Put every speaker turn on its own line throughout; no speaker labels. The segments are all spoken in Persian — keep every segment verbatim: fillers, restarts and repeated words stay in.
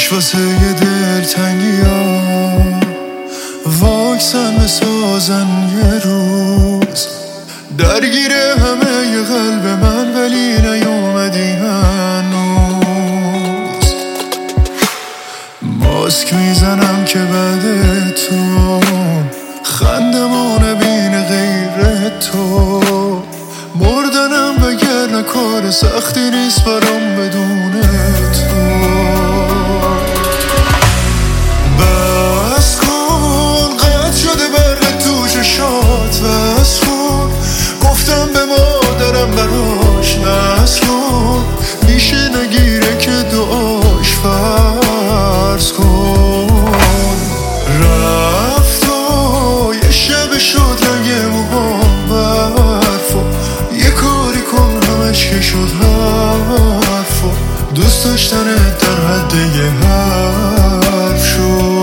پیش واسه یه دلتنگی ها واکسن بسازن یه روز درگیر همه ی قلب من، ولی نیومدی هنوز. ماسک میزنم که بعد تو خندمو نبینه غیر تو، مردنم وگرنه کار سختی نیست برام بدون تو. بس کن قد شده برق تو چشات، بس کن گفتم به مادرم براش نسکن، میشه نگیره که دعاش فرض کن. رفت و یه شب شد رنگ موهام برف و یه کاری کن همش که شد حرف و دوست داشتنت در حد یه حرف شد.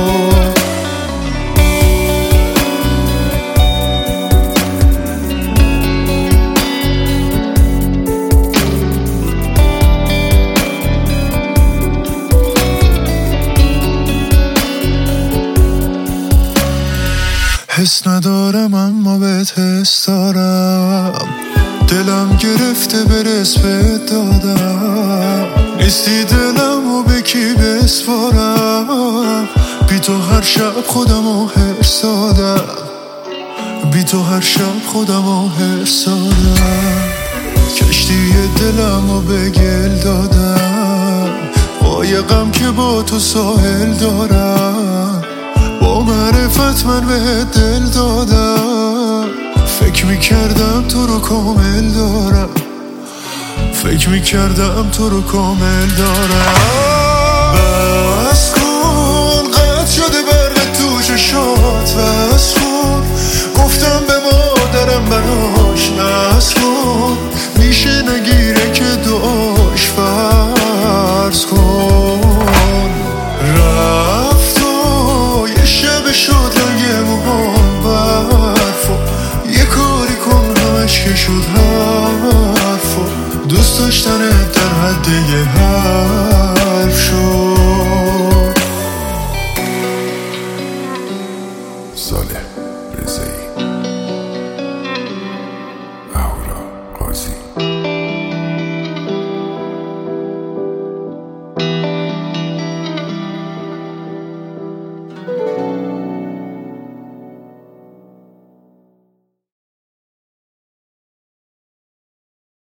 حس ندارم اما بهت حس دارم، دلم گرفته برس بهت دادم، نیستی دلم و به کی بسپارم. بی تو هر شب خودم و حرص دادم، بی تو هر شب خودم و حرص دادم. کشتی دلم و به گل دادم، با یه غم که با تو ساحل دارم. با معرفت من به دل دادم، فکر میکردم تو رو کامل دارم، فکر میکردم تو رو کامل دارم. بس کن قد شده برق تو چشات، بس کن گفتم به مادرم براش نسکن، میشه نگیره که دعاش فرض کن. رفت و یه شب شد رنگ موهام برف و یه کاری کن همش که شد حرف و دوست داشتنت در حد یه حرف شد.
صالح رضایی، اهورا قاضی.